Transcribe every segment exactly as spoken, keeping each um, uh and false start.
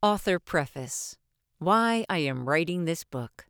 Author Preface: Why I am writing this book.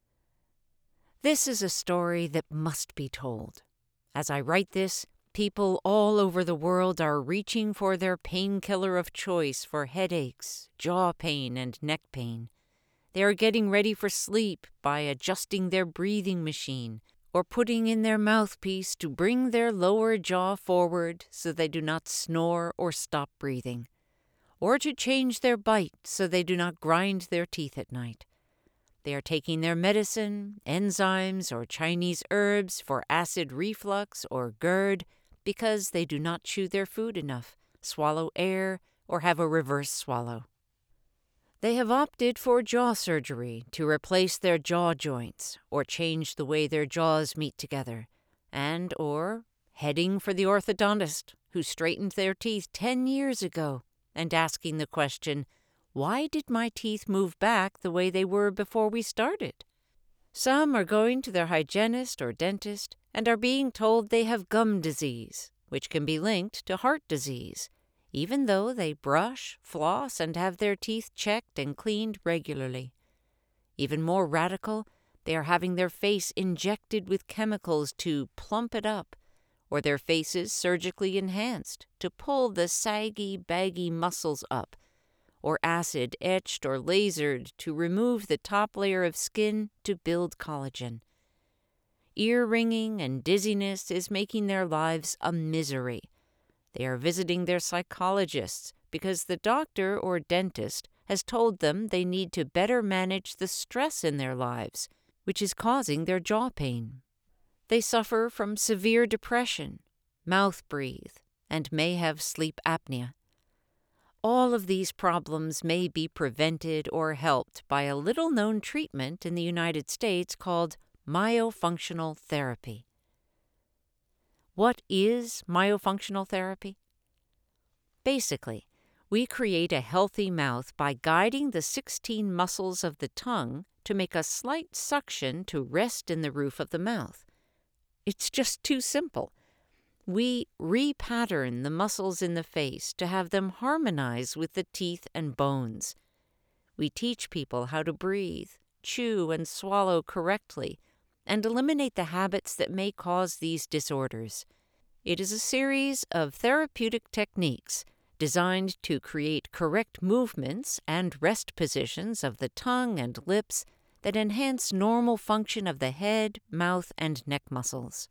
This is a story that must be told. As I write this, people all over the world are reaching for their painkiller of choice for headaches, jaw pain, and neck pain. They are getting ready for sleep by adjusting their breathing machine or putting in their mouthpiece to bring their lower jaw forward so they do not snore or stop breathing, or to change their bite so they do not grind their teeth at night. They are taking their medicine, enzymes, or Chinese herbs for acid reflux or GERD because they do not chew their food enough, swallow air, or have a reverse swallow. They have opted for jaw surgery to replace their jaw joints or change the way their jaws meet together, and or heading for the orthodontist who straightened their teeth ten years ago and asking the question, why did my teeth move back the way they were before we started? Some are going to their hygienist or dentist and are being told they have gum disease, which can be linked to heart disease, even though they brush, floss, and have their teeth checked and cleaned regularly. Even more radical, they are having their face injected with chemicals to plump it up, or their faces surgically enhanced to pull the saggy, baggy muscles up, or acid etched or lasered to remove the top layer of skin to build collagen. Ear ringing and dizziness is making their lives a misery. They are visiting their psychologists because the doctor or dentist has told them they need to better manage the stress in their lives, which is causing their jaw pain. They suffer from severe depression, mouth breathe, and may have sleep apnea. All of these problems may be prevented or helped by a little-known treatment in the United States called myofunctional therapy. What is myofunctional therapy? Basically, we create a healthy mouth by guiding the sixteen muscles of the tongue to make a slight suction to rest in the roof of the mouth. It's just too simple. We repattern the muscles in the face to have them harmonize with the teeth and bones. We teach people how to breathe, chew, and swallow correctly, and eliminate the habits that may cause these disorders. It is a series of therapeutic techniques designed to create correct movements and rest positions of the tongue and lips that enhance normal function of the head, mouth, and neck muscles.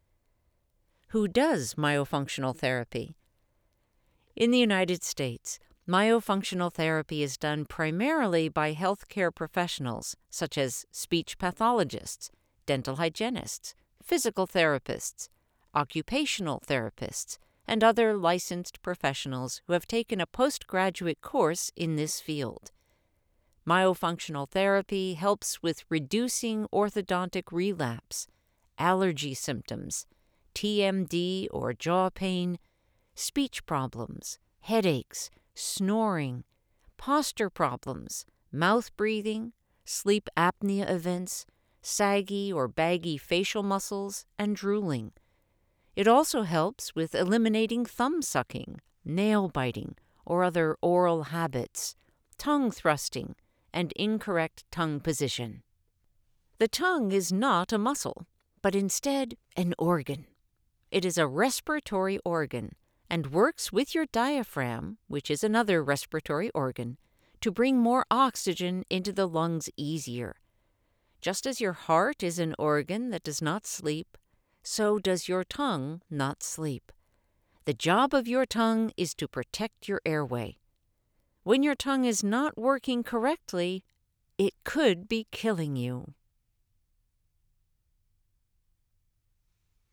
Who does myofunctional therapy? In the United States, myofunctional therapy is done primarily by healthcare professionals such as speech pathologists, dental hygienists, physical therapists, occupational therapists, and other licensed professionals who have taken a postgraduate course in this field. Myofunctional therapy helps with reducing orthodontic relapse, allergy symptoms, T M D or jaw pain, speech problems, headaches, snoring, posture problems, mouth breathing, sleep apnea events, saggy or baggy facial muscles, and drooling. It also helps with eliminating thumb sucking, nail biting, or other oral habits, tongue thrusting, and incorrect tongue position. The tongue is not a muscle, but instead an organ. It is a respiratory organ and works with your diaphragm, which is another respiratory organ, to bring more oxygen into the lungs easier. Just as your heart is an organ that does not sleep, so does your tongue not sleep. The job of your tongue is to protect your airway. When your tongue is not working correctly, it could be killing you.